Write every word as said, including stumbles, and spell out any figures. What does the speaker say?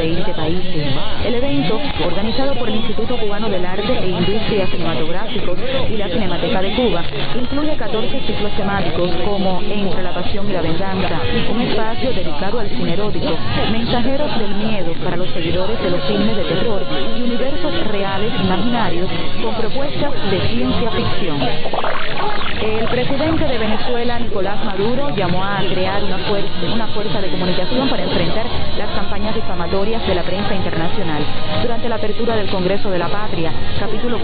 veinte países. El evento, organizado por el Instituto Cubano del Arte e Industrias Cinematográficos y la Cinemateca de Cuba, incluye catorce ciclos temáticos como Entre la pasión y la venganza, un espacio dedicado al cine erótico, mensajeros del miedo para los seguidores de los filmes de terror y universos reales imaginarios con propuestas de ciencia ficción. El presidente de Venezuela, Nicolás Maduro, llamó a crear una fuerza, una fuerza de comunicación para enfrentar las campañas difamatorias de la prensa internacional. Durante la apertura del Congreso de la Patria, capítulo